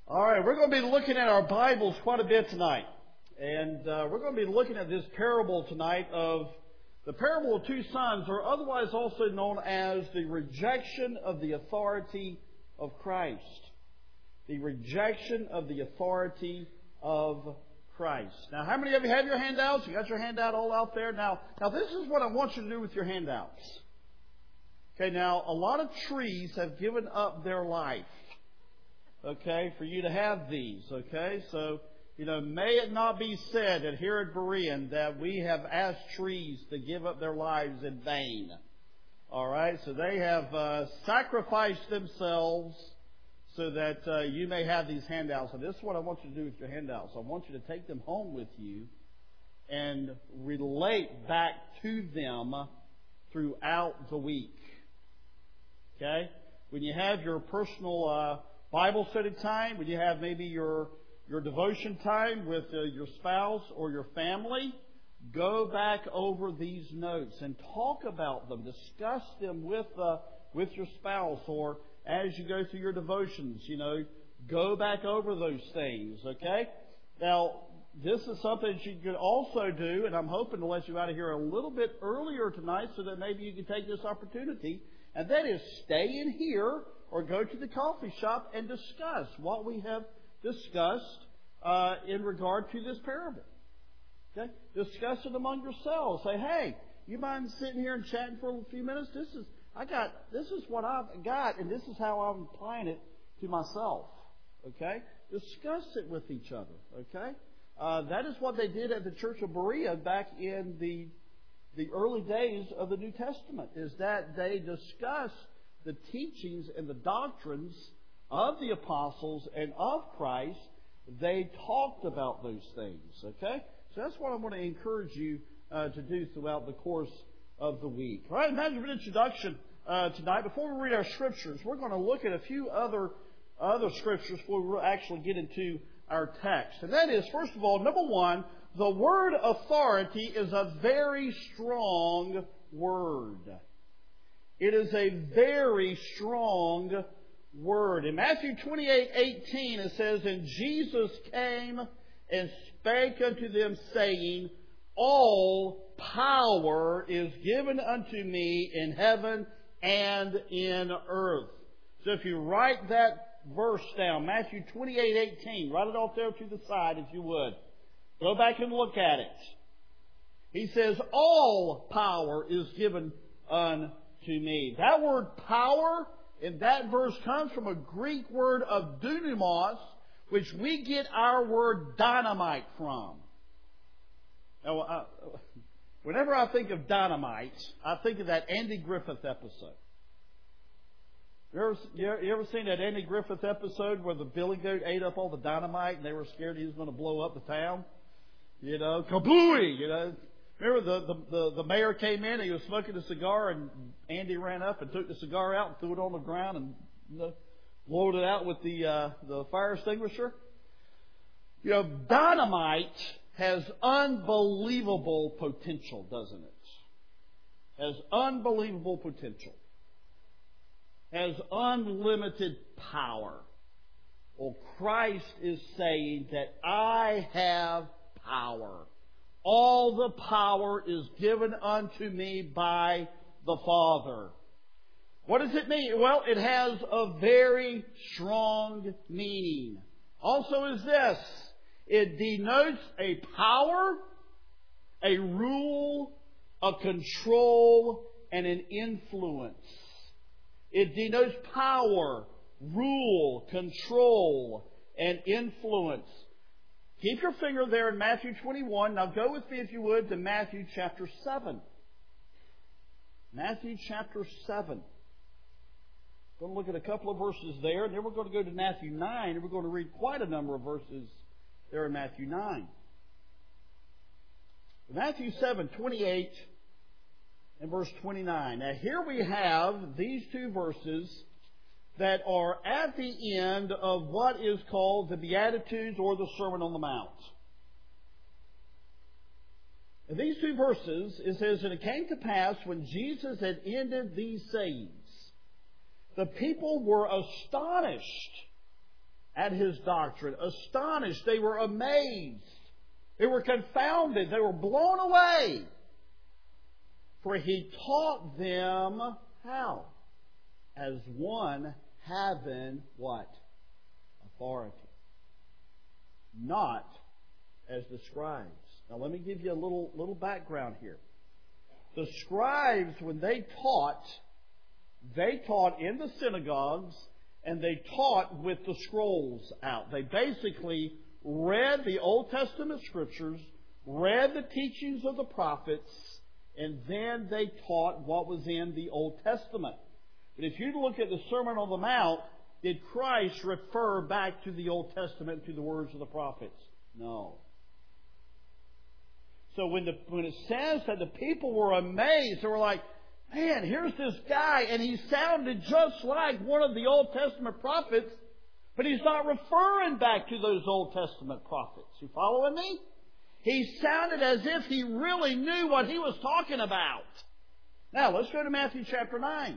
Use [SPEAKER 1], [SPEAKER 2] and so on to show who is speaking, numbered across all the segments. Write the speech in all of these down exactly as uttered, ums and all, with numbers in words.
[SPEAKER 1] All right, we're going to be looking at our Bibles quite a bit tonight. And uh, we're going to be looking at this parable tonight of the parable of two sons, or otherwise also known as the rejection of the authority of Christ. The rejection of the authority of Christ. Now, how many of you have your handouts? You got your handout all out there? Now, now this is what I want you to do with your handouts. Okay, now, a lot of trees have given up their life. Okay, for you to have these, okay? So, you know, may it not be said that here at Berean that we have asked trees to give up their lives in vain. All right, so they have uh, sacrificed themselves so that uh, you may have these handouts. And this is what I want you to do with your handouts. I want you to take them home with you and relate back to them throughout the week. Okay? When you have your personal uh, Bible study time, when you have maybe your your devotion time with uh, your spouse or your family, go back over these notes and talk about them, discuss them with uh, with your spouse, or as you go through your devotions, you know, go back over those things. Okay? Now, this is something that you could also do, and I'm hoping to let you out of here a little bit earlier tonight, so that maybe you can take this opportunity, and that is stay in here or go to the coffee shop and discuss what we have discussed uh, in regard to this parable. Okay? Discuss it among yourselves. Say, hey, you mind sitting here and chatting for a few minutes? This is I got. This is what I've got, and this is how I'm applying it to myself. Okay? Discuss it with each other. Okay? Uh, that is what they did at the Church of Berea back in the the early days of the New Testament. Is that they discussed the teachings and the doctrines of the apostles and of Christ. They talked about those things. Okay? So that's what I want to encourage you uh, to do throughout the course of the week. All right, imagine an introduction uh, tonight. Before we read our scriptures, we're going to look at a few other other scriptures before we actually get into our text. And that is, first of all, number one, the word authority is a very strong word. It is a very strong word. In Matthew twenty-eight eighteen, it says, "And Jesus came and spake unto them, saying, All power is given unto me in heaven and in earth." So if you write that verse down, Matthew twenty-eight eighteen, write it off there to the side if you would. Go back and look at it. He says, all power is given unto me. That word power in that verse comes from a Greek word of dunamos, which we get our word dynamite from. Now, uh, whenever I think of dynamite, I think of that Andy Griffith episode. You ever, you ever seen that Andy Griffith episode where the billy goat ate up all the dynamite and they were scared he was going to blow up the town? You know, kablooey, you know. Remember the, the, the, the mayor came in and he was smoking a cigar, and Andy ran up and took the cigar out and threw it on the ground and you know, blowed it out with the uh, the fire extinguisher. You know, dynamite has unbelievable potential, doesn't it? Has unbelievable potential. Has unlimited power. Well, Christ is saying that I have power. All the power is given unto me by the Father. What does it mean? Well, it has a very strong meaning. Also is this. It denotes a power, a rule, a control, and an influence. It denotes power, rule, control, and influence. Keep your finger there in Matthew twenty-one. Now go with me, if you would, to Matthew chapter seven. Matthew chapter seven. We're going to look at a couple of verses there, and then we're going to go to Matthew nine, and we're going to read quite a number of verses there in Matthew nine. Matthew seven, twenty-eight and verse twenty-nine. Now here we have these two verses that are at the end of what is called the Beatitudes or the Sermon on the Mount. In these two verses, it says, "And it came to pass when Jesus had ended these sayings, the people were astonished, at His doctrine, astonished. They were amazed. They were confounded. They were blown away. For He taught them how? As one having what? Authority. Not as the scribes. Now let me give you a little, little background here. The scribes, when they taught, they taught in the synagogues and they taught with the scrolls out. They basically read the Old Testament Scriptures, read the teachings of the prophets, and then they taught what was in the Old Testament. But if you look at the Sermon on the Mount, did Christ refer back to the Old Testament, to the words of the prophets? No. So when, the, when it says that the people were amazed, they were like, man, here's this guy, and he sounded just like one of the Old Testament prophets, but he's not referring back to those Old Testament prophets. You following me? He sounded as if he really knew what he was talking about. Now, let's go to Matthew chapter nine.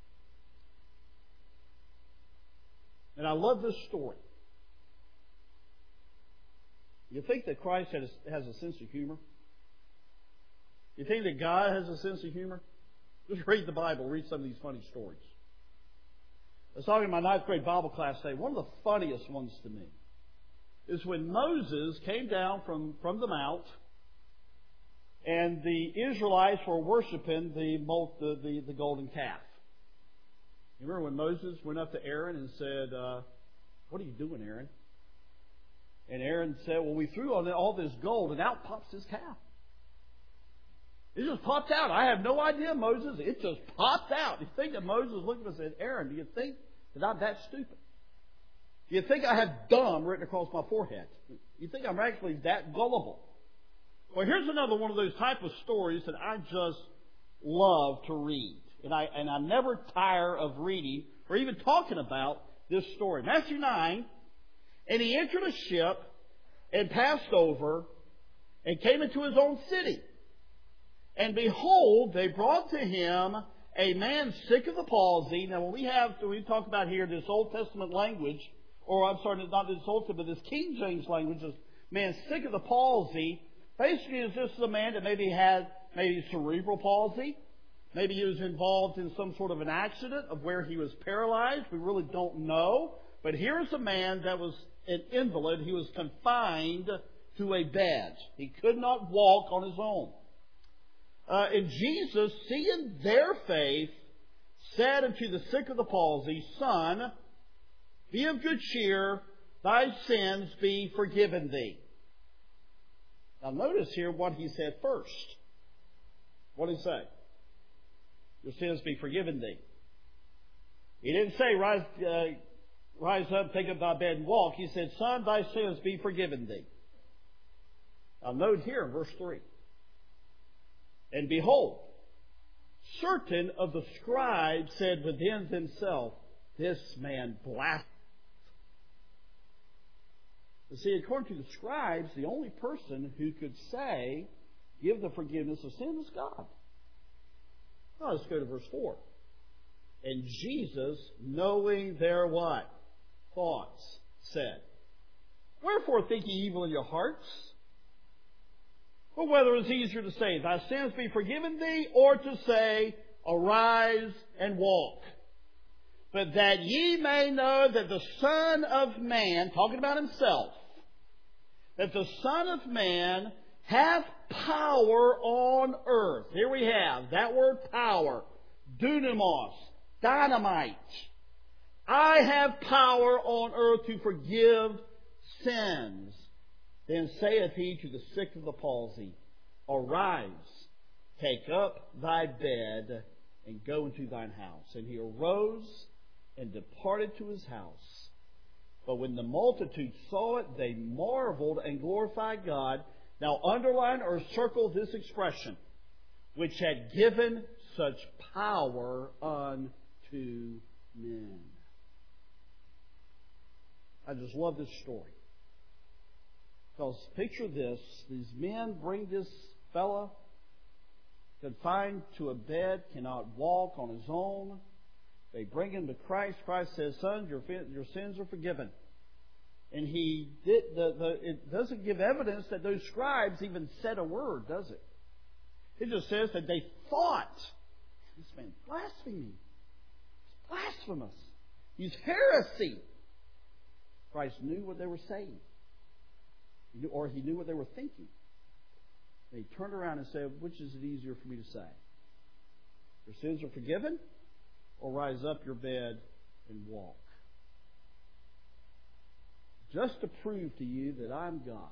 [SPEAKER 1] And I love this story. You think that Christ has, has a sense of humor? You think that God has a sense of humor? Just read the Bible, read some of these funny stories. I was talking to my ninth grade Bible class today. One of the funniest ones to me is when Moses came down from, from the mount and the Israelites were worshiping the, the, the, the golden calf. You remember when Moses went up to Aaron and said, uh, what are you doing, Aaron? And Aaron said, well, we threw on all this gold and out pops this calf. It just popped out. I have no idea, Moses. It just popped out. You think that Moses looked at him and said, Aaron, do you think that I'm that stupid? Do you think I have dumb written across my forehead? You think I'm actually that gullible? Well, here's another one of those type of stories that I just love to read. And I, and I never tire of reading or even talking about this story. Matthew nine, and he entered a ship and passed over and came into his own city. And behold, they brought to him a man sick of the palsy. Now, when we have, when we talk about here this Old Testament language, or I'm sorry, not this Old Testament, but this King James language, this man sick of the palsy, basically is this a man that maybe had maybe cerebral palsy. Maybe he was involved in some sort of an accident of where he was paralyzed. We really don't know. But here's a man that was an invalid. He was confined to a bed. He could not walk on his own. Uh, and Jesus, seeing their faith, said unto the sick of the palsy, Son, be of good cheer, thy sins be forgiven thee. Now notice here what he said first. What did he say? Your sins be forgiven thee. He didn't say, rise, uh, rise up, take up thy bed and walk. He said, Son, thy sins be forgiven thee. Now note here in verse three. And behold, certain of the scribes said within themselves, this man blasphemes. You see, according to the scribes, the only person who could say, give the forgiveness of sin is God. Now let's go to verse four. And Jesus, knowing their what? Thoughts, said, Wherefore think ye evil in your hearts? But whether it's easier to say, thy sins be forgiven thee, or to say, arise and walk. But that ye may know that the Son of Man, talking about himself, that the Son of Man hath power on earth. Here we have that word power. Dunamos. Dynamite. I have power on earth to forgive sins. Then saith he to the sick of the palsy, Arise, take up thy bed, and go into thine house. And he arose and departed to his house. But when the multitude saw it, they marveled and glorified God. Now underline or circle this expression, which had given such power unto men. I just love this story. Because picture this, these men bring this fella confined to a bed, cannot walk on his own. They bring him to Christ. Christ says, Son, your, your sins are forgiven. And he did the, the it doesn't give evidence that those scribes even said a word, does it? It just says that they thought, this man blasphemy. He's blasphemous. He's heresy. Christ knew what they were saying. He knew, or he knew what they were thinking. And he turned around and said, which is it easier for me to say? Your sins are forgiven, or rise up your bed and walk. Just to prove to you that I'm God.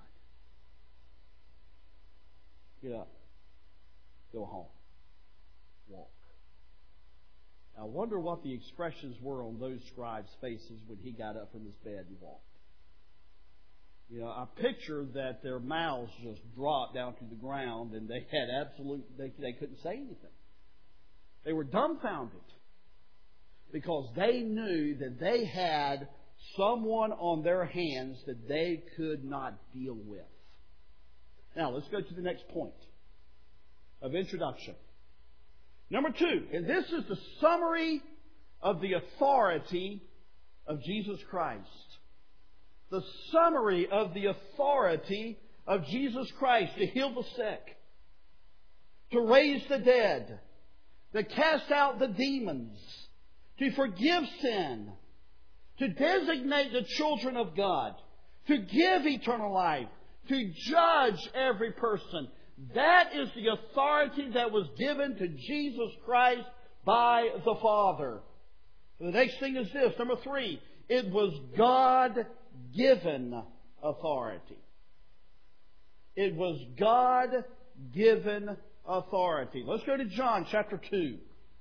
[SPEAKER 1] Get up. Go home. Walk. I wonder what the expressions were on those scribes' faces when he got up from his bed and walked. You know, I picture that their mouths just dropped down to the ground and they had absolute, they, they couldn't say anything. They were dumbfounded because they knew that they had someone on their hands that they could not deal with. Now, let's go to the next point of introduction. Number two, and this is the summary of the authority of Jesus Christ. The summary of the authority of Jesus Christ to heal the sick, to raise the dead, to cast out the demons, to forgive sin, to designate the children of God, to give eternal life, to judge every person. That is the authority that was given to Jesus Christ by the Father. The next thing is this, number three. It was God-given authority. It was God-given authority. Let's go to John chapter two.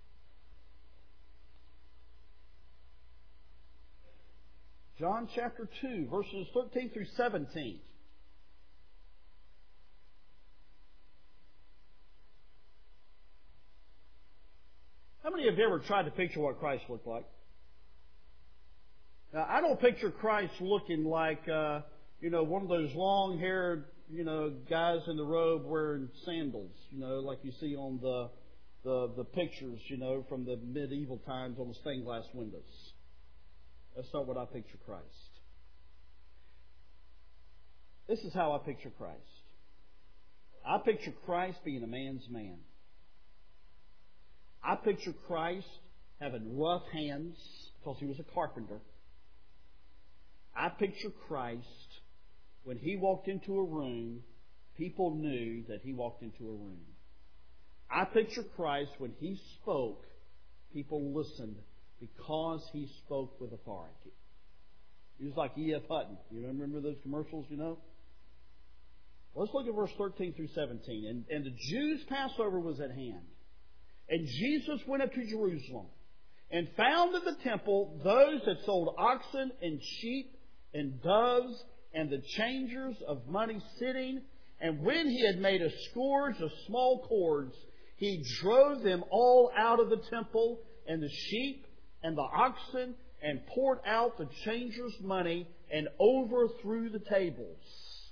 [SPEAKER 1] John chapter two, verses thirteen through seventeen. How many of you ever tried to picture what Christ looked like? Now, I don't picture Christ looking like, uh, you know, one of those long-haired, you know, guys in the robe wearing sandals, you know, like you see on the the, the pictures, you know, from the medieval times on the stained glass windows. That's not what I picture Christ. This is how I picture Christ. I picture Christ being a man's man. I picture Christ having rough hands because he was a carpenter. I picture Christ, when he walked into a room, people knew that he walked into a room. I picture Christ, when he spoke, people listened because he spoke with authority. He was like E F Hutton. You remember those commercials, you know? Let's look at verse thirteen through seventeen. And, and the Jews' Passover was at hand. And Jesus went up to Jerusalem and found in the temple those that sold oxen and sheep and doves and the changers of money sitting. And when he had made a scourge of small cords, he drove them all out of the temple, and the sheep and the oxen, and poured out the changers' money and overthrew the tables.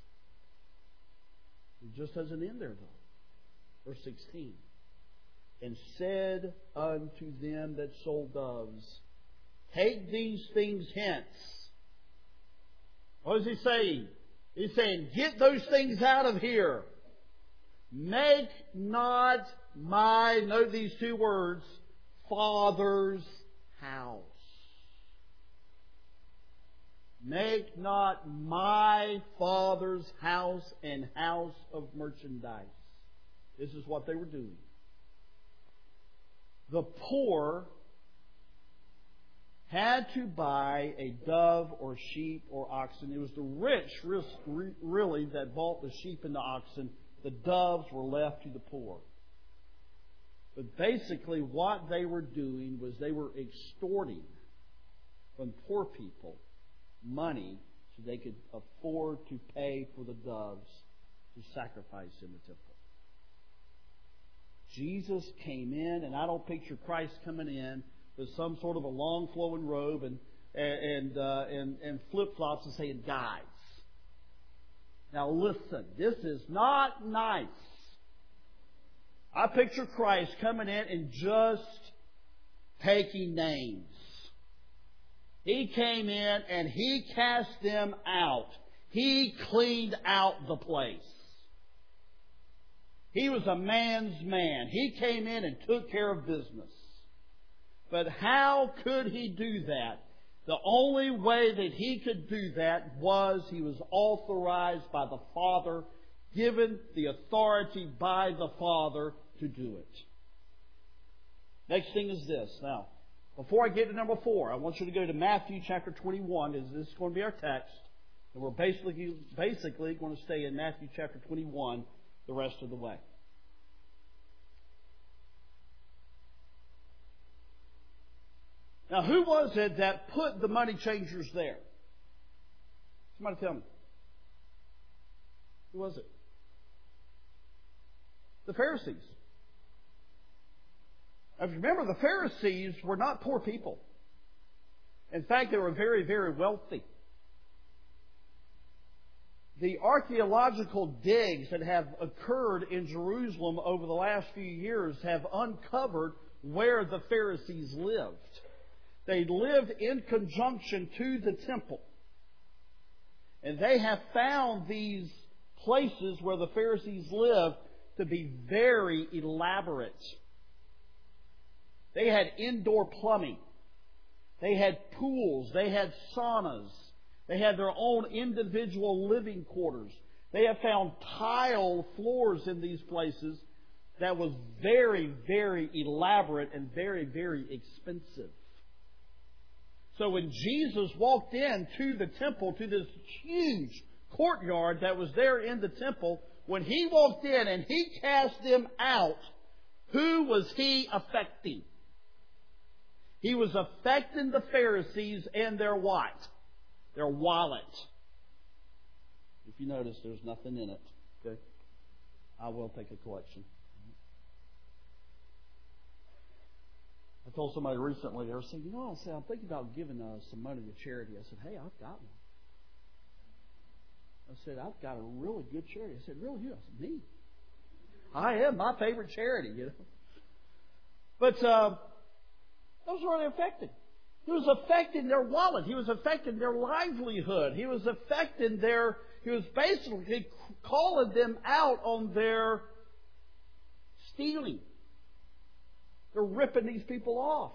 [SPEAKER 1] It just doesn't end there, though. Verse sixteen. And said unto them that sold doves, take these things hence. What is he saying? He's saying, get those things out of here. Make not my, note these two words, Father's house. Make not my Father's house an house of merchandise. This is what they were doing. The poor had to buy a dove or sheep or oxen. It was the rich, really, that bought the sheep and the oxen. The doves were left to the poor. But basically what they were doing was they were extorting from poor people money so they could afford to pay for the doves to sacrifice in the temple. Jesus came in, and I don't picture Christ coming in with some sort of a long flowing robe and and uh, and, and flip flops and saying, "Guys, now listen, this is not nice." I picture Christ coming in and just taking names. He came in and He cast them out. He cleaned out the place. He was a man's man. He came in and took care of business. But how could He do that? The only way that He could do that was He was authorized by the Father, given the authority by the Father to do it. Next thing is this. Now, before I get to number four, I want you to go to Matthew chapter twenty-one. This is going to be our text. And we're basically, basically going to stay in Matthew chapter twenty-one the rest of the way. Now, who was it that put the money changers there? Somebody tell me. Who was it? The Pharisees. Now, if you remember, the Pharisees were not poor people. In fact, they were very, very wealthy. The archaeological digs that have occurred in Jerusalem over the last few years have uncovered where the Pharisees lived. They lived in conjunction to the temple. And they have found these places where the Pharisees lived to be very elaborate. They had indoor plumbing. They had pools. They had saunas. They had their own individual living quarters. They have found tile floors in these places that was very, very elaborate and very, very expensive. So when Jesus walked into the temple, to this huge courtyard that was there in the temple, when He walked in and He cast them out, who was He affecting? He was affecting the Pharisees and their what? Their wallet. If you notice, there's nothing in it. Okay? I will take a collection. I told somebody recently, they were saying, you know, I said, I'm thinking about giving uh, some money to charity. I said, hey, I've got one. I said, I've got a really good charity. I said, really? You? I said, me. I am my favorite charity, you know. But uh, that was really affected. He was affecting their wallet. He was affecting their livelihood. He was affecting their, he was basically calling them out on their stealing. They're ripping these people off.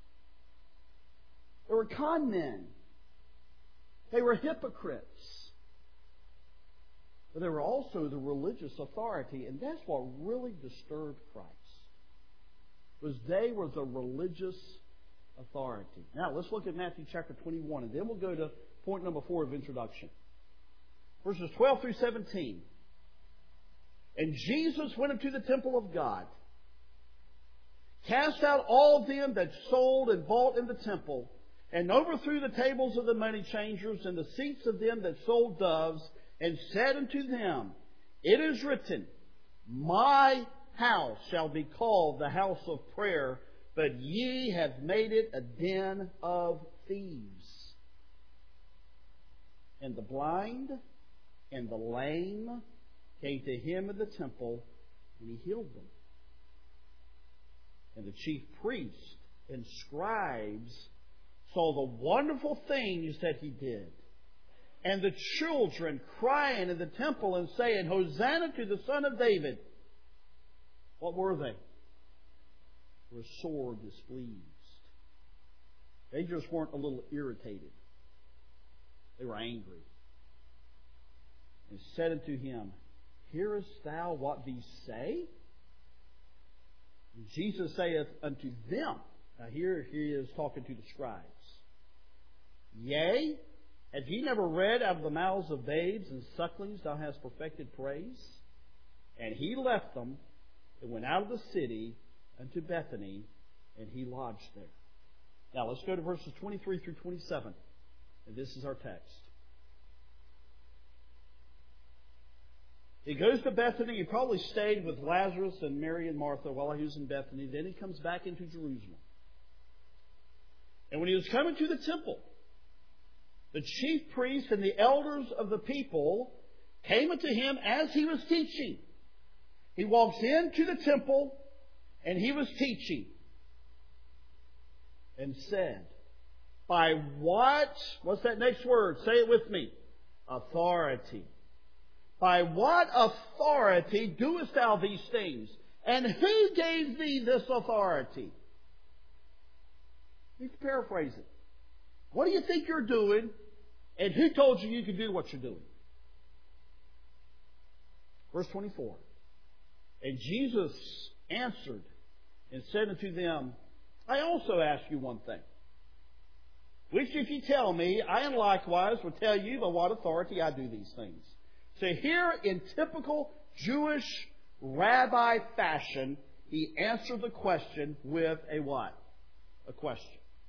[SPEAKER 1] They were con men. They were hypocrites. But they were also the religious authority, and that's what really disturbed Christ. Was they were the religious authority. Now let's look at Matthew chapter twenty-one, and then we'll go to point number four of introduction. Verses twelve through seventeen. And Jesus went into the temple of God, cast out all them that sold and bought in the temple, and overthrew the tables of the money changers and the seats of them that sold doves, and said unto them, It is written, My house shall be called the house of prayer, but ye have made it a den of thieves. And the blind and the lame came to Him in the temple, and He healed them. And the chief priests and scribes saw the wonderful things that He did. And the children crying in the temple and saying, Hosanna to the Son of David. What were they? They were sore displeased. They just weren't a little irritated. They were angry. And said unto Him, Hearest thou what these say? And Jesus saith unto them, now here He is talking to the scribes, Yea, have ye never read out of the mouths of babes and sucklings thou hast perfected praise? And He left them and went out of the city unto Bethany, and He lodged there. Now let's go to verses twenty-three through twenty-seven. And this is our text. He goes to Bethany. He probably stayed with Lazarus and Mary and Martha while he was in Bethany. Then He comes back into Jerusalem. And when He was coming to the temple, the chief priests and the elders of the people came unto Him as He was teaching. He walks into the temple, and He was teaching, and said, By what? What's that next word? Say it with me. Authority. By what authority doest thou these things? And who gave thee this authority? You can paraphrase it. What do you think you're doing? And who told you you could do what you're doing? Verse twenty-four. And Jesus answered and said unto them, I also ask you one thing, which if you tell me, I and likewise will tell you by what authority I do these things. So here, in typical Jewish rabbi fashion, he answered the question with a what? A question.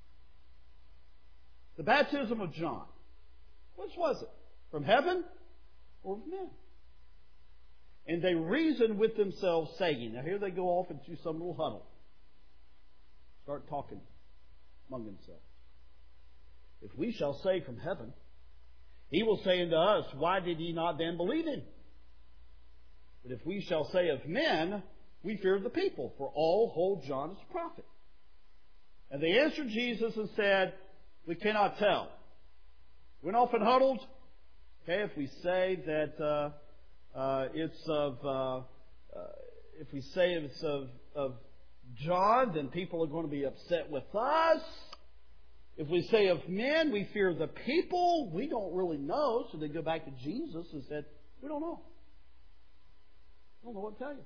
[SPEAKER 1] The baptism of John, which was it? From heaven or from men? And they reasoned with themselves, saying, now here they go off into some little huddle. Start talking among themselves. If we shall say from heaven, he will say unto us, why did ye not then believe him? But if we shall say of men, we fear the people, for all hold John as a prophet. And they answered Jesus and said, we cannot tell. Went off and huddled. Okay, if we say that uh, uh, it's of, uh, uh, if we say it's of, of John, then people are going to be upset with us. If we say of men, we fear the people, we don't really know. So they go back to Jesus and said, we don't know. I don't know what to tell you.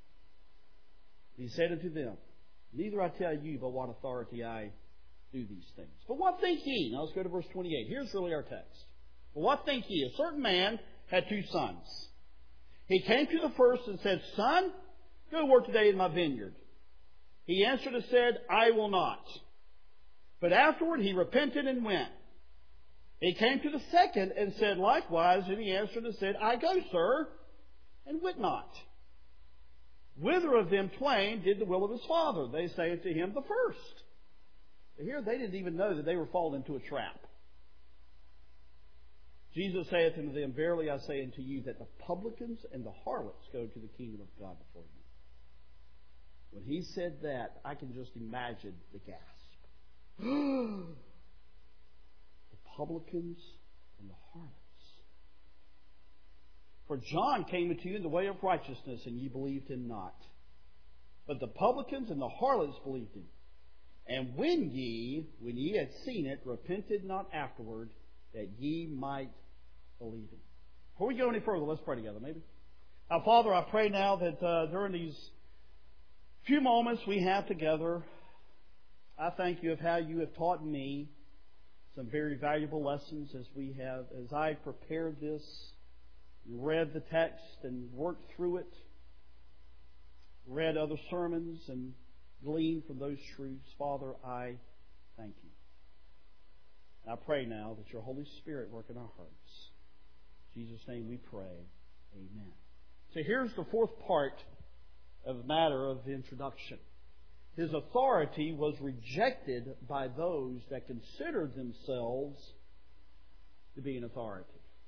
[SPEAKER 1] He said unto them, neither I tell you by what authority I do these things. But what think ye? Now let's go to verse twenty-eight. Here's really our text. But what think ye? A certain man had two sons. He came to the first and said, Son, go work today in my vineyard. He answered and said, I will not. But afterward he repented and went. He came to the second and said likewise, and he answered and said, I go, sir, and went not. Whither of them twain did the will of his father? They say unto him, the first. Here they didn't even know that they were falling into a trap. Jesus saith unto them, verily I say unto you that the publicans and the harlots go to the kingdom of God before you. When he said that, I can just imagine the gasp. The publicans and the harlots. For John came unto you in the way of righteousness, and ye believed him not. But the publicans and the harlots believed him. And when ye, when ye had seen it, repented not afterward, that ye might believe him. Before we go any further, let's pray together, maybe. Now, Father, I pray now that uh, during these few moments we have together, I thank you of how you have taught me some very valuable lessons as we have, as I prepared this, read the text and worked through it, read other sermons and gleaned from those truths. Father, I thank you. And I pray now that your Holy Spirit work in our hearts. In Jesus' name we pray. Amen. So here's the fourth part of the matter of the introduction. His authority was rejected by those that considered themselves to be an authority.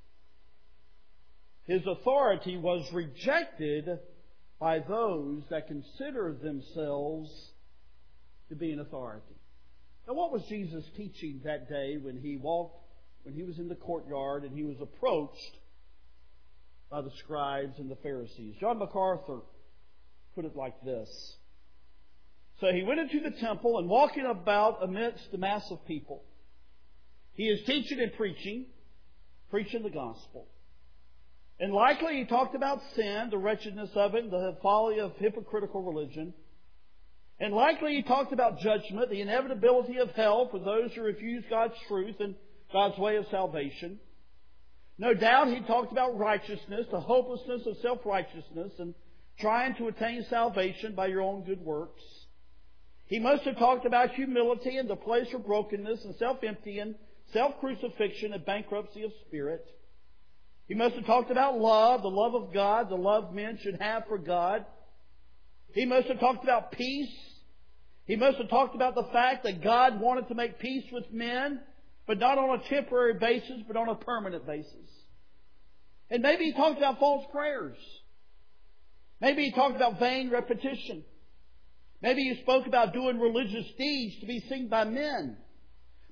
[SPEAKER 1] His authority was rejected by those that considered themselves to be an authority. Now, what was Jesus teaching that day when he walked, when he was in the courtyard and he was approached by the scribes and the Pharisees? John MacArthur put it like this. So he went into the temple, and walking about amidst the mass of people, he is teaching and preaching, preaching the gospel. And likely he talked about sin, the wretchedness of it, the folly of hypocritical religion. And likely he talked about judgment, the inevitability of hell for those who refuse God's truth and God's way of salvation. No doubt he talked about righteousness, the hopelessness of self-righteousness, and trying to attain salvation by your own good works. He must have talked about humility and the place for brokenness and self-emptying, self-crucifixion and bankruptcy of spirit. He must have talked about love, the love of God, the love men should have for God. He must have talked about peace. He must have talked about the fact that God wanted to make peace with men, but not on a temporary basis, but on a permanent basis. And maybe he talked about false prayers. Maybe he talked about vain repetition. Maybe he spoke about doing religious deeds to be seen by men.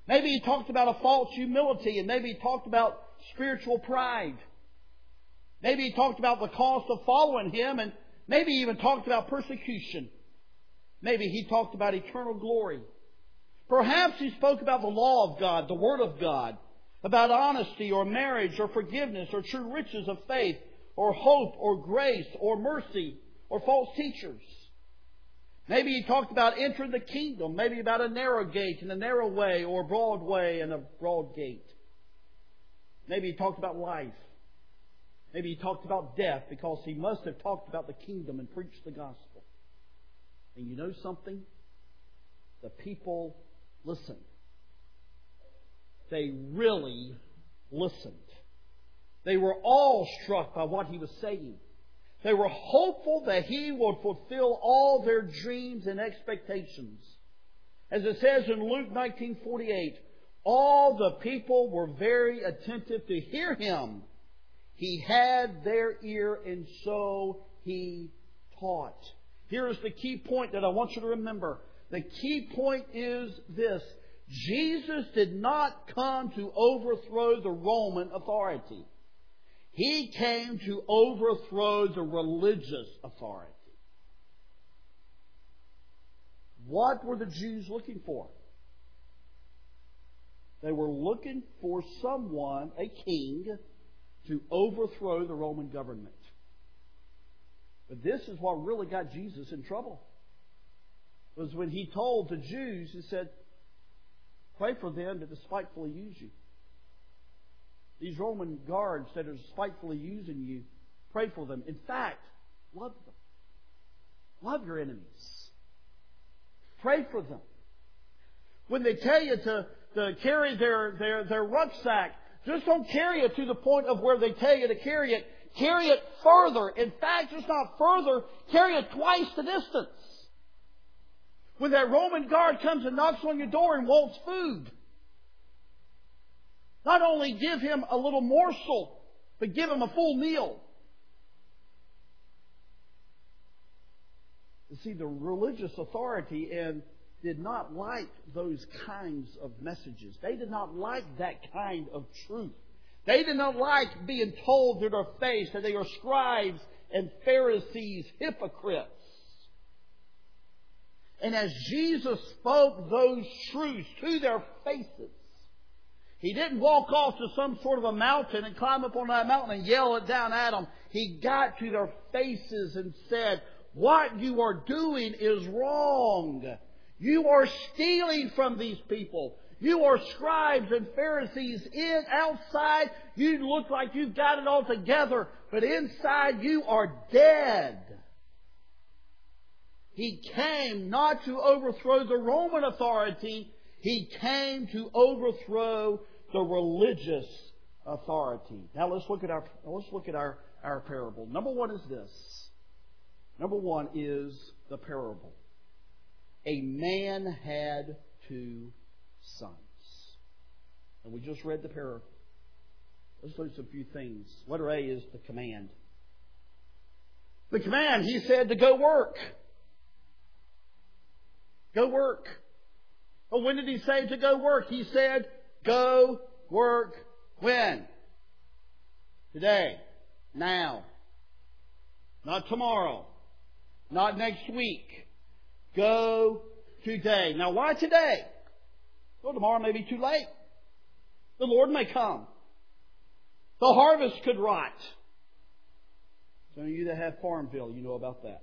[SPEAKER 1] Maybe he talked about a false humility, and maybe he talked about spiritual pride. Maybe he talked about the cost of following Him, and maybe he even talked about persecution. Maybe he talked about eternal glory. Perhaps he spoke about the law of God, the Word of God, about honesty or marriage or forgiveness or true riches of faith or hope or grace or mercy or false teachers. Maybe he talked about entering the kingdom, maybe about a narrow gate and a narrow way, or a broad way and a broad gate. Maybe he talked about life. Maybe he talked about death, because he must have talked about the kingdom and preached the gospel. And you know something? The people listened. They really listened. They were all struck by what he was saying. They were hopeful that he would fulfill all their dreams and expectations. As it says in Luke nineteen forty-eight, all the people were very attentive to hear him. He had their ear, and so he taught. Here is the key point that I want you to remember. The key point is this: Jesus did not come to overthrow the Roman authority. He came to overthrow the religious authority. What were the Jews looking for? They were looking for someone, a king, to overthrow the Roman government. But this is what really got Jesus in trouble. Was when he told the Jews, he said, pray for them that despitefully use you. These Roman guards that are despitefully using you, pray for them. In fact, love them. Love your enemies. Pray for them. When they tell you to, to carry their, their, their rucksack, just don't carry it to the point of where they tell you to carry it. Carry it further. In fact, just not further, carry it twice the distance. When that Roman guard comes and knocks on your door and wants food, not only give him a little morsel, but give him a full meal. You see, the religious authority and did not like those kinds of messages. They did not like that kind of truth. They did not like being told to their face that they are scribes and Pharisees, hypocrites. And as Jesus spoke those truths to their faces, He didn't walk off to some sort of a mountain and climb up on that mountain and yell it down at them. He got to their faces and said, what you are doing is wrong. You are stealing from these people. You are scribes and Pharisees. In, outside, you look like you've got it all together, but inside you are dead. He came not to overthrow the Roman authority. He came to overthrow the religious authority. Now let's look at our let's look at our, our parable. Number one is this. Number one is the parable. A man had two sons. And we just read the parable. Let's look at a few things. Letter A is the command. The command, he said to go work. Go work. But when did he say to go work? He said, go work when? Today. Now. Not tomorrow. Not next week. Go today. Now why today? Well, tomorrow may be too late. The Lord may come. The harvest could rot. Some of you that have Farmville, you know about that.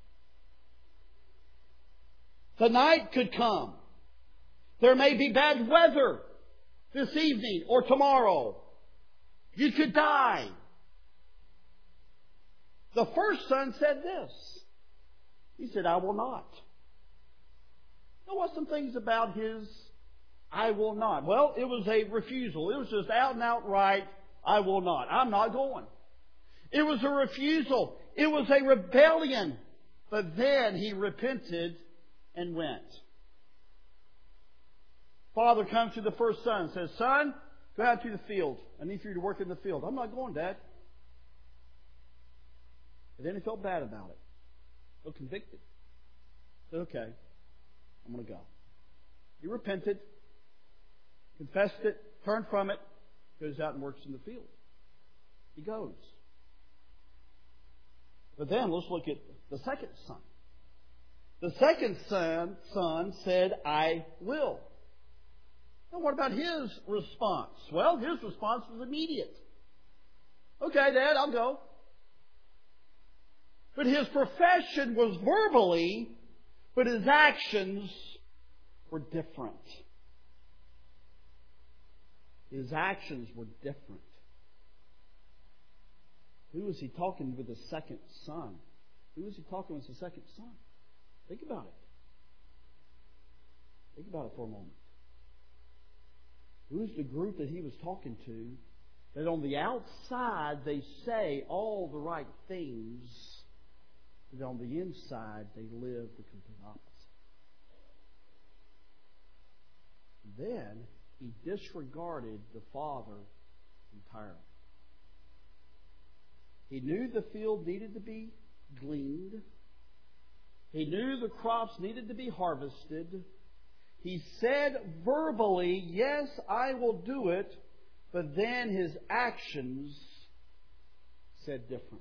[SPEAKER 1] The night could come. There may be bad weather this evening or tomorrow. You could die. The first son said this. He said, I will not. There was some things about his I will not. Well, it was a refusal. It was just out and outright, I will not. I'm not going. It was a refusal. It was a rebellion. But then he repented and went. Father comes to the first son and says, son, go out to the field. I need for you to work in the field. I'm not going, Dad. But then he felt bad about it. Felt convicted. He said, okay, I'm going to go. He repented. confessed it, turned from it, goes out and works in the field. He goes. But then let's look at the second son. The second son, son said, I will. Now what about his response? Well, his response was immediate. Okay, Dad, I'll go. But his profession was verbally, but his actions were different. His actions were different. Who was he talking with the second son? Who was he talking with the second son? Think about it. Think about it for a moment. Who's the group that he was talking to that on the outside they say all the right things, but on the inside they live the complete opposite? Then he disregarded the Father entirely. He knew the field needed to be gleaned. He knew the crops needed to be harvested. He said verbally, yes, I will do it, but then his actions said different.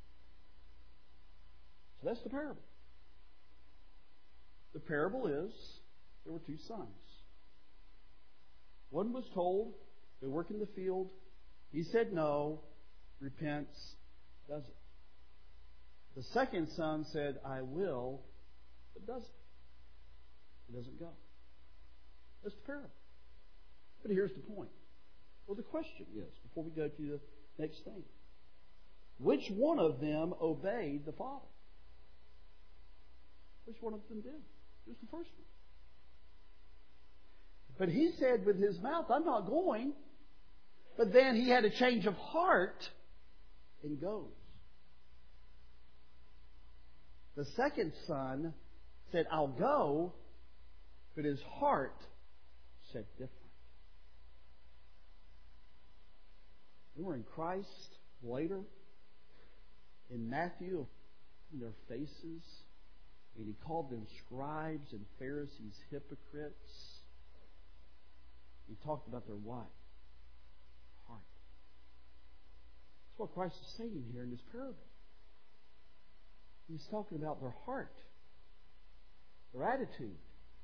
[SPEAKER 1] So that's the parable. The parable is there were two sons. One was told, go work in the field. He said no, repents, does it. The second son said, I will, but doesn't. He doesn't go. That's the parable. But here's the point. Well, the question is, before we go to the next thing, which one of them obeyed the Father? Which one of them did? It was the first one. But he said with his mouth, I'm not going. But then he had a change of heart and goes. The second son said, I'll go, but his heart said different. We were in Christ later, in Matthew, in their faces, and he called them scribes and Pharisees hypocrites. He talked about their what? Heart. That's what Christ is saying here in this parable. He's talking about their heart, their attitude.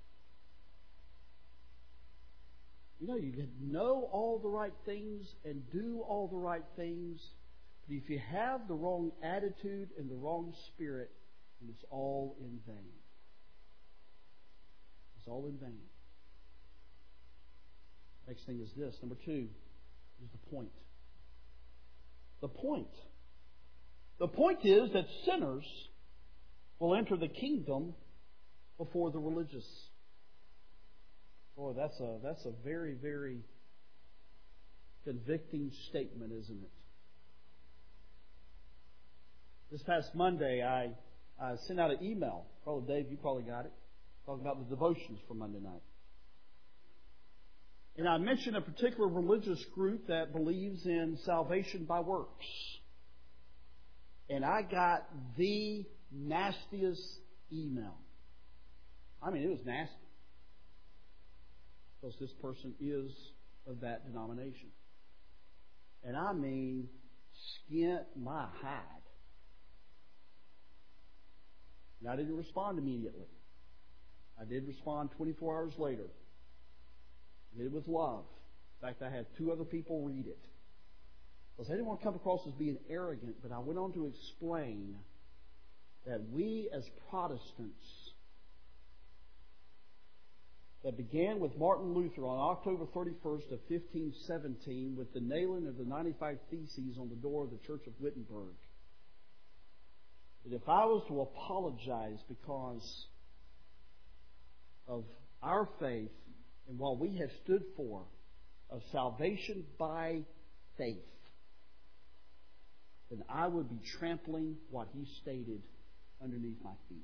[SPEAKER 1] You know, you can know all the right things and do all the right things, but if you have the wrong attitude and the wrong spirit, then it's all in vain. It's all in vain. Next thing is this. Number two is the point. The point. The point is that sinners will enter the kingdom before the religious. Boy, that's a that's a very, very convicting statement, isn't it? This past Monday, I, I sent out an email. Probably, Dave, you probably got it. Talking about the devotions for Monday night. And I mentioned a particular religious group that believes in salvation by works. And I got the nastiest email. I mean, it was nasty. Because this person is of that denomination. And I mean, skint my hide. And I didn't respond immediately. I did respond twenty-four hours later. I did it with love. In fact, I had two other people read it. Because I didn't want to come across as being arrogant, but I went on to explain that we as Protestants, that began with Martin Luther on October thirty-first of fifteen seventeen with the nailing of the ninety-five Theses on the door of the Church of Wittenberg, that if I was to apologize because of our faith and what we have stood for of salvation by faith, then I would be trampling what he stated underneath my feet.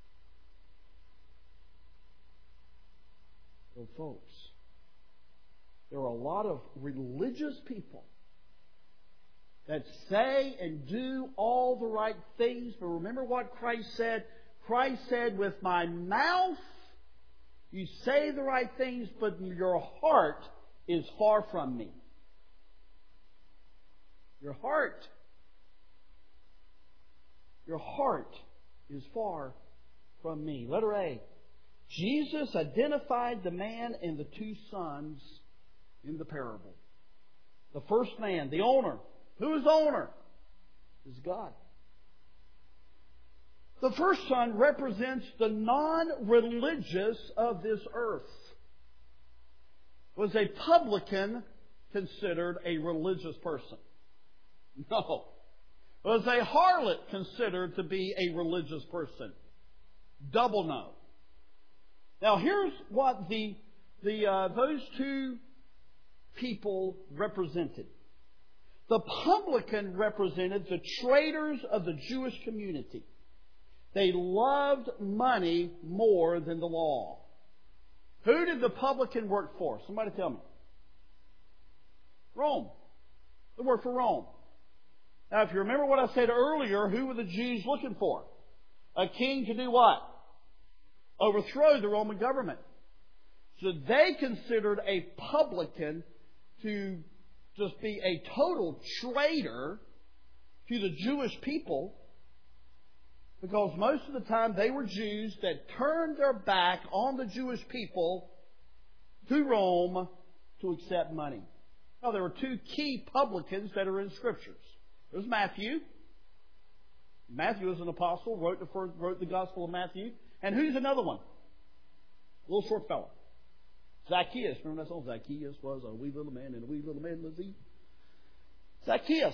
[SPEAKER 1] So, folks, there are a lot of religious people that say and do all the right things, but remember what Christ said? Christ said, with my mouth you say the right things, but your heart is far from me. Your heart. Your heart is far from me. Letter A. Jesus identified the man and the two sons in the parable. The first man, the owner. Who is the owner? Is God. The first son represents the non-religious of this earth. Was a publican considered a religious person? No. Was a harlot considered to be a religious person? Double no. Now here's what the the uh, those two people represented. The publican represented the traders of the Jewish community. They loved money more than the law. Who did the publican work for? Somebody tell me. Rome. They worked for Rome. Now, if you remember what I said earlier, who were the Jews looking for? A king to do what? Overthrow the Roman government. So they considered a publican to just be a total traitor to the Jewish people, because most of the time they were Jews that turned their back on the Jewish people to Rome to accept money. Now, there were two key publicans that are in Scriptures. There's Matthew. Matthew was an apostle, wrote the, first, wrote the Gospel of Matthew. And who's another one? A little short fellow. Zacchaeus. Remember that song? Zacchaeus was a wee little man, and a wee little man was he. Zacchaeus.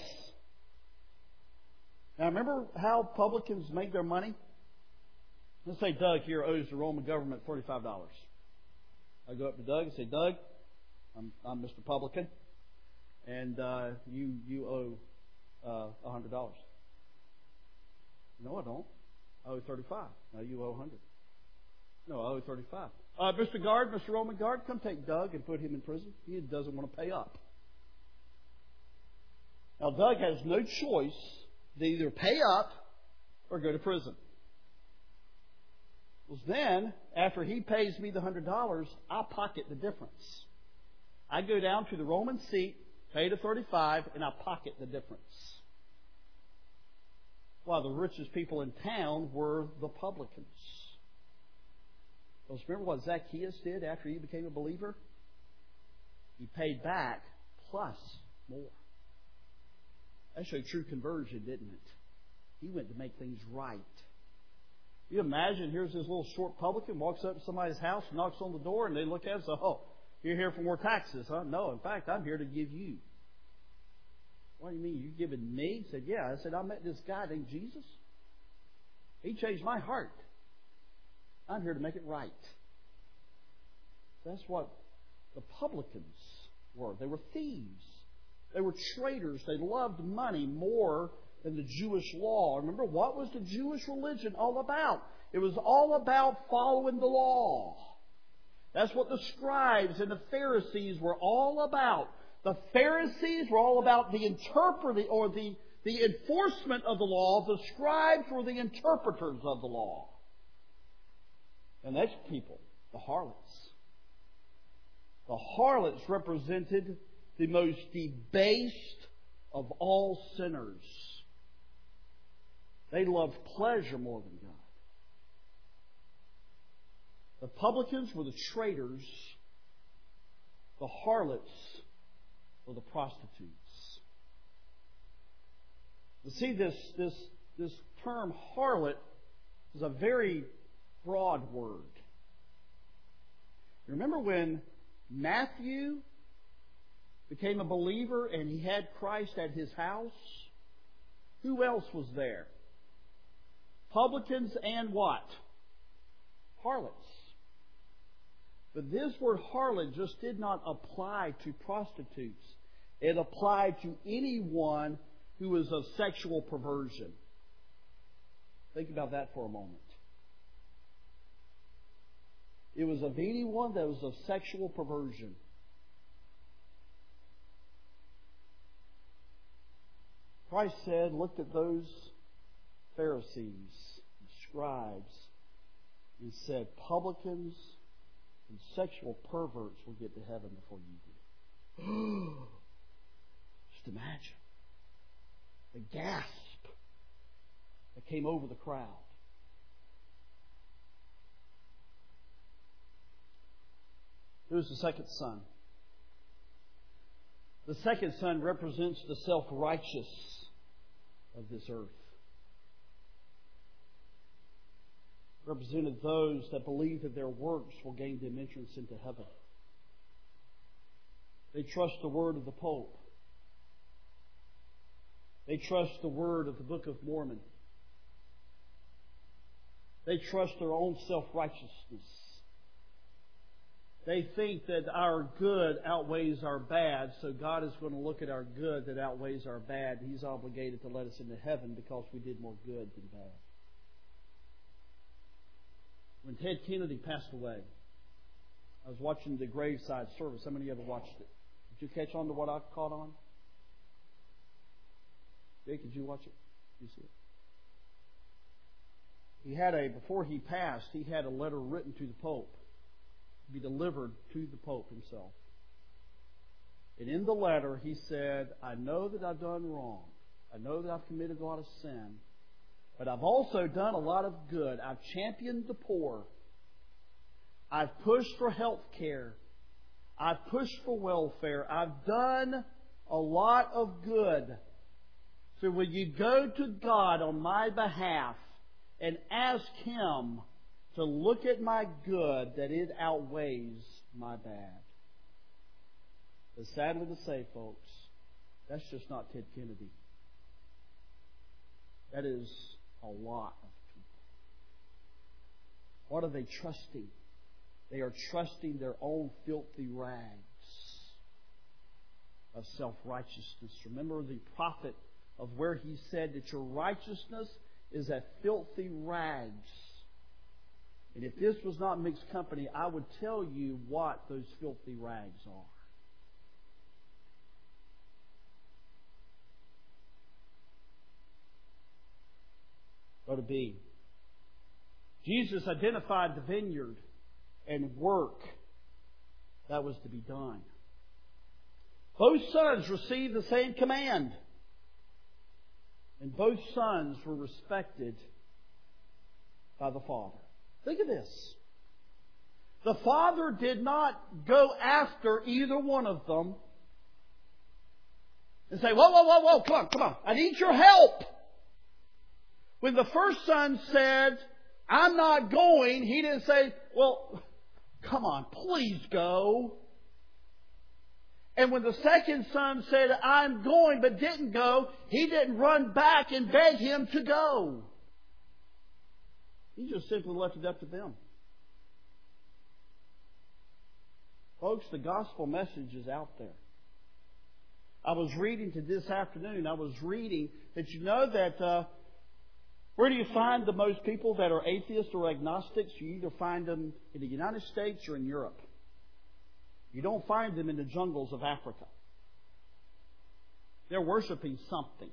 [SPEAKER 1] Now, remember how publicans make their money? Let's say Doug here owes the Roman government thirty-five dollars. I go up to Doug and say, Doug, I'm, I'm Mister Publican, and uh, you you owe uh, one hundred dollars. No, I don't. I owe thirty-five. Now you owe one hundred. No, I owe thirty-five. Uh, Mister Guard, Mister Roman Guard, come take Doug and put him in prison. He doesn't want to pay up. Now, Doug has no choice to either pay up or go to prison. Well, then, after he pays me the one hundred dollars, I pocket the difference. I go down to the Roman seat, pay the thirty-five, and I pocket the difference. While the richest people in town were the publicans. Because remember what Zacchaeus did after he became a believer? He paid back plus more. That showed true conversion, didn't it? He went to make things right. You imagine, here's this little short publican, walks up to somebody's house, knocks on the door, and they look at him and say, oh, you're here for more taxes, huh? No, in fact, I'm here to give you. What do you mean? You giving me? He said, yeah. I said, I met this guy named Jesus. He changed my heart. I'm here to make it right. That's what the publicans were. They were thieves. They were traitors. They loved money more than the Jewish law. Remember, what was the Jewish religion all about? It was all about following the law. That's what the scribes and the Pharisees were all about. The Pharisees were all about the interpreting or the, the enforcement of the law. The scribes were the interpreters of the law. And next people, the harlots. The harlots represented the most debased of all sinners. They loved pleasure more than God. The publicans were the traitors. The harlots were the prostitutes. You see, this, this, this term harlot is a very broad word. Remember when Matthew became a believer and he had Christ at his house? Who else was there? Publicans and what? Harlots. But this word harlot just did not apply to prostitutes. It applied to anyone who was of sexual perversion. Think about that for a moment. It was of anyone that was of sexual perversion. Christ said, looked at those Pharisees and scribes and said, publicans and sexual perverts will get to heaven before you do. Just imagine the gasp that came over the crowd. Who's the second son? The second son represents the self-righteous of this earth. Represented those that believe that their works will gain them entrance into heaven. They trust the word of the Pope. They trust the word of the Book of Mormon. They trust their own self-righteousness. They think that our good outweighs our bad, so God is going to look at our good that outweighs our bad. He's obligated to let us into heaven because we did more good than bad. When Ted Kennedy passed away, I was watching the graveside service. How many of you ever watched it? Did you catch on to what I caught on? Jake, did you watch it? Did you see it? He had a, before he passed, he had a letter written to the Pope to be delivered to the Pope himself. And in the letter, he said, I know that I've done wrong. I know that I've committed a lot of sin. But I've also done a lot of good. I've championed the poor. I've pushed for health care. I've pushed for welfare. I've done a lot of good. So will you go to God on my behalf and ask Him to look at my good that it outweighs my bad? But sadly to say, folks, that's just not Ted Kennedy. That is a lot of people. What are they trusting? They are trusting their own filthy rags of self-righteousness. Remember the prophet of where he said that your righteousness is a filthy rags. And if this was not mixed company, I would tell you what those filthy rags are. Go to B. Jesus identified the vineyard and work that was to be done. Both sons received the same command. And both sons were respected by the Father. Think of this. The Father did not go after either one of them and say, whoa, whoa, whoa, whoa, come on, come on, I need your help. When the first son said, I'm not going, he didn't say, well, come on, please go. And when the second son said, I'm going, but didn't go, he didn't run back and beg him to go. He just simply left it up to them. Folks, the gospel message is out there. I was reading to this afternoon, I was reading that you know that uh, where do you find the most people that are atheists or agnostics? You either find them in the United States or in Europe. You don't find them in the jungles of Africa. They're worshiping something.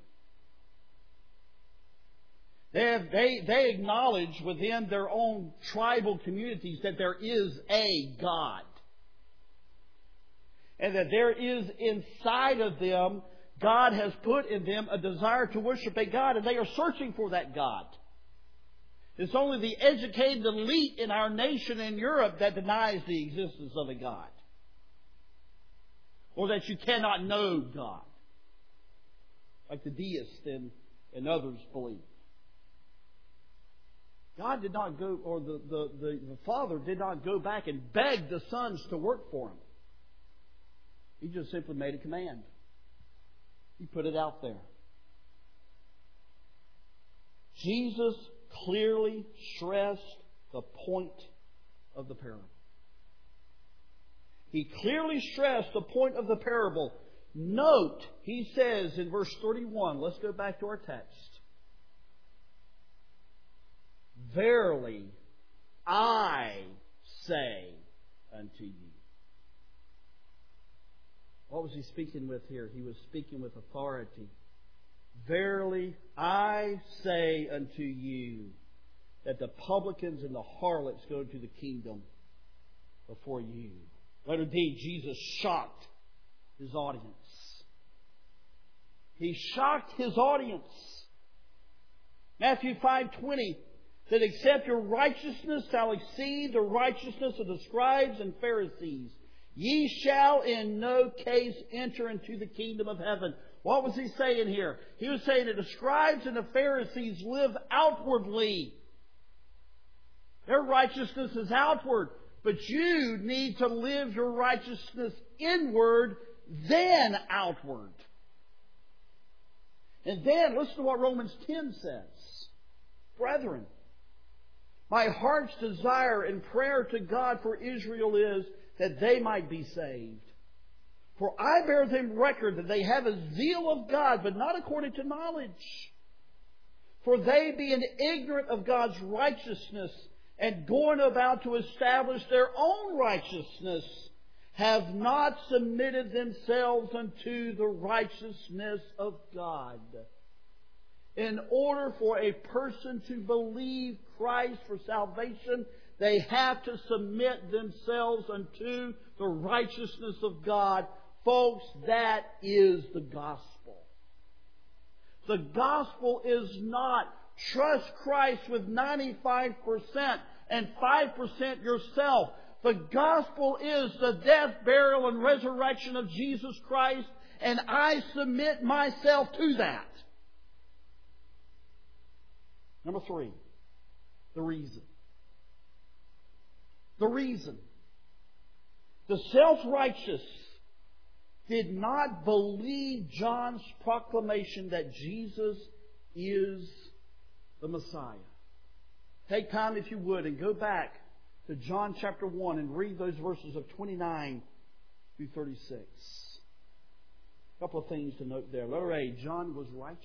[SPEAKER 1] They, have, they, they acknowledge within their own tribal communities that there is a God. And that there is inside of them, God has put in them a desire to worship a God, and they are searching for that God. It's only the educated elite in our nation in Europe that denies the existence of a God. Or that you cannot know God. Like the deists and, and others believe. God did not go, or the, the, the, the Father did not go back and beg the sons to work for Him. He just simply made a command. He put it out there. Jesus clearly stressed the point of the parable. He clearly stressed the point of the parable. Note, he says in verse thirty-one, let's go back to our text. Verily, I say unto you. What was he speaking with here? He was speaking with authority. Verily, I say unto you that the publicans and the harlots go into the kingdom before you. Letter D, Jesus shocked his audience. He shocked his audience. Matthew five twenty, that except your righteousness shall exceed the righteousness of the scribes and Pharisees, ye shall in no case enter into the kingdom of heaven. What was he saying here? He was saying that the scribes and the Pharisees live outwardly. Their righteousness is outward. But you need to live your righteousness inward, then outward. And then, listen to what Romans ten says. Brethren, my heart's desire and prayer to God for Israel is that they might be saved. For I bear them record that they have a zeal of God, but not according to knowledge. For they, being ignorant of God's righteousness, and going about to establish their own righteousness, have not submitted themselves unto the righteousness of God. In order for a person to believe Christ for salvation, they have to submit themselves unto the righteousness of God. Folks, that is the gospel. The gospel is not trust Christ with ninety-five percent and five percent yourself. The gospel is the death, burial, and resurrection of Jesus Christ, and I submit myself to that. Number three, the reason. The reason. The self-righteous did not believe John's proclamation that Jesus is the Messiah. Take time, if you would, and go back to John chapter one and read those verses of twenty-nine through thirty-six. A couple of things to note there. Letter A, John was righteous.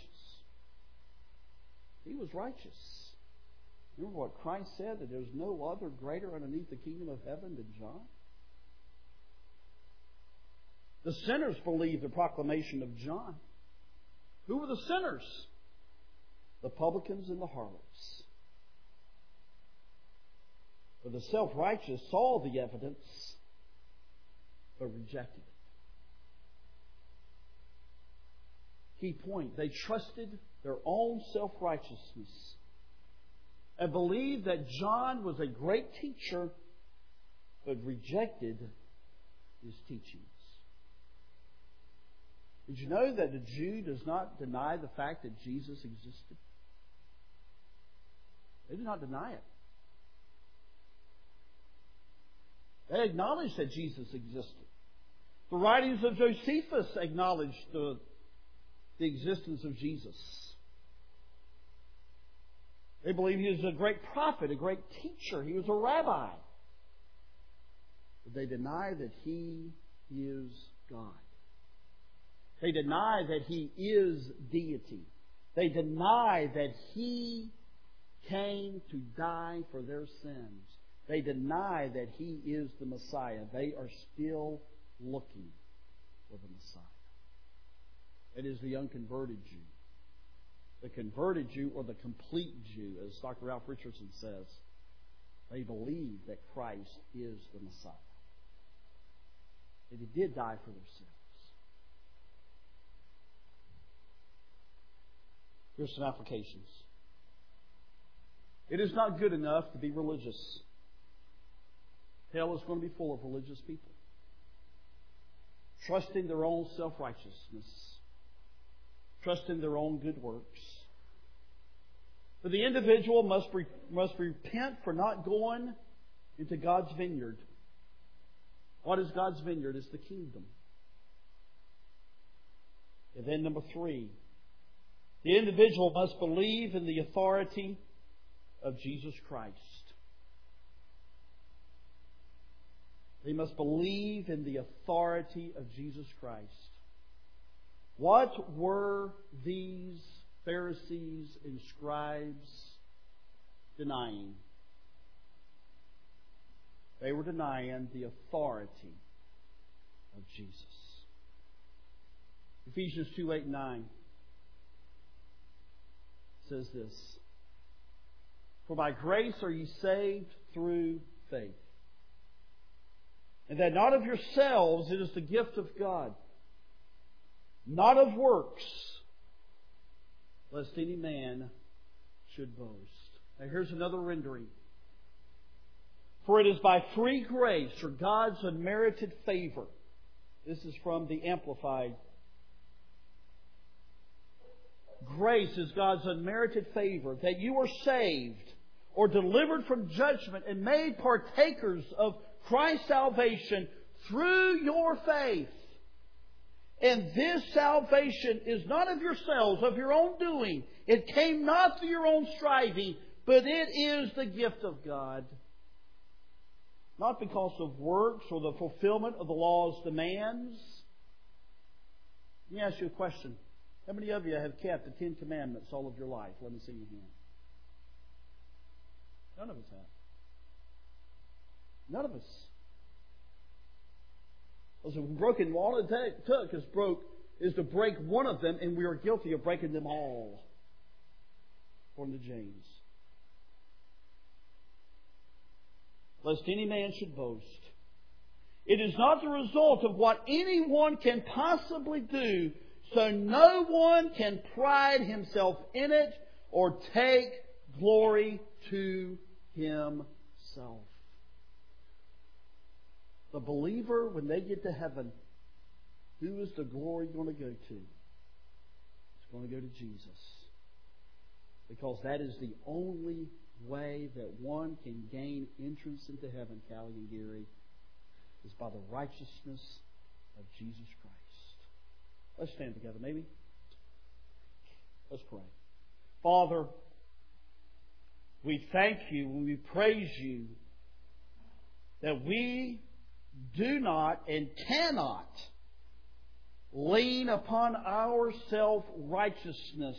[SPEAKER 1] He was righteous. Remember what Christ said, that there's no other greater underneath the kingdom of heaven than John? The sinners believed the proclamation of John. Who were the sinners? The publicans and the harlots. But the self-righteous saw the evidence, but rejected it. Key point, they trusted their own self-righteousness and believed that John was a great teacher, but rejected his teachings. Did you know that the Jew does not deny the fact that Jesus existed? They do not deny it. They acknowledge that Jesus existed. The writings of Josephus acknowledge the, the existence of Jesus. They believe he was a great prophet, a great teacher. He was a rabbi. But they deny that he is God. They deny that he is deity. They deny that he came to die for their sins. They deny that he is the Messiah. They are still looking for the Messiah. It is the unconverted Jew. The converted Jew, or the complete Jew, as Doctor Ralph Richardson says, they believe that Christ is the Messiah. That he did die for their sins. Here's some applications. It is not good enough to be religious. Hell is going to be full of religious people, trusting their own self-righteousness, trusting their own good works. But the individual must, re- must repent for not going into God's vineyard. What is God's vineyard? It's the kingdom. And then number three, the individual must believe in the authority of Jesus Christ. They must believe in the authority of Jesus Christ. What were these Pharisees and scribes denying? They were denying the authority of Jesus. Ephesians two, eight, and nine says this: For by grace are ye saved through faith. And that not of yourselves, it is the gift of God, not of works, lest any man should boast. Now here's another rendering. For it is by free grace, or God's unmerited favor. This is from the Amplified. Grace is God's unmerited favor, that you are saved, or delivered from judgment, and made partakers of Christ's salvation through your faith. And this salvation is not of yourselves, of your own doing. It came not through your own striving, but it is the gift of God. Not because of works or the fulfillment of the law's demands. Let me ask you a question. How many of you have kept the Ten Commandments all of your life? Let me see your hand. None of us have. None of us. So broken, all it took is broke is to break one of them, and we are guilty of breaking them all. According to James. Lest any man should boast. It is not the result of what anyone can possibly do, so no one can pride himself in it or take glory to himself. The believer, when they get to heaven, who is the glory going to go to? It's going to go to Jesus. Because that is the only way that one can gain entrance into heaven, Callie and Gary, is by the righteousness of Jesus Christ. Let's stand together, maybe. Let's pray. Father, we thank you and we praise you that we do not and cannot lean upon our self-righteousness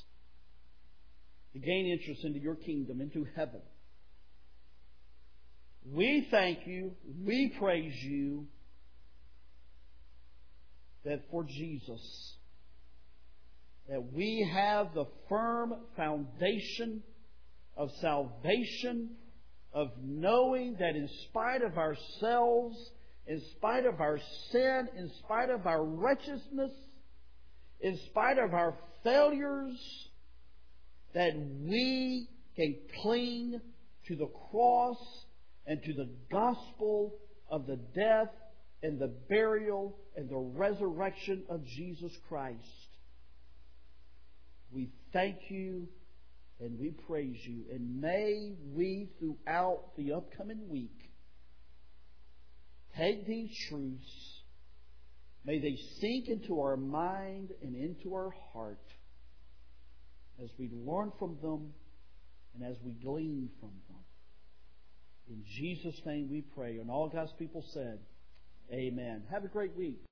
[SPEAKER 1] to gain interest into your kingdom, into heaven. We thank you, we praise you that for Jesus, that we have the firm foundation of salvation, of knowing that in spite of ourselves, in spite of our sin, in spite of our wretchedness, in spite of our failures, that we can cling to the cross and to the gospel of the death and the burial and the resurrection of Jesus Christ. We thank you and we praise you. And may we, throughout the upcoming week, take these truths. May they sink into our mind and into our heart as we learn from them and as we glean from them. In Jesus' name we pray. And all God's people said, amen. Have a great week.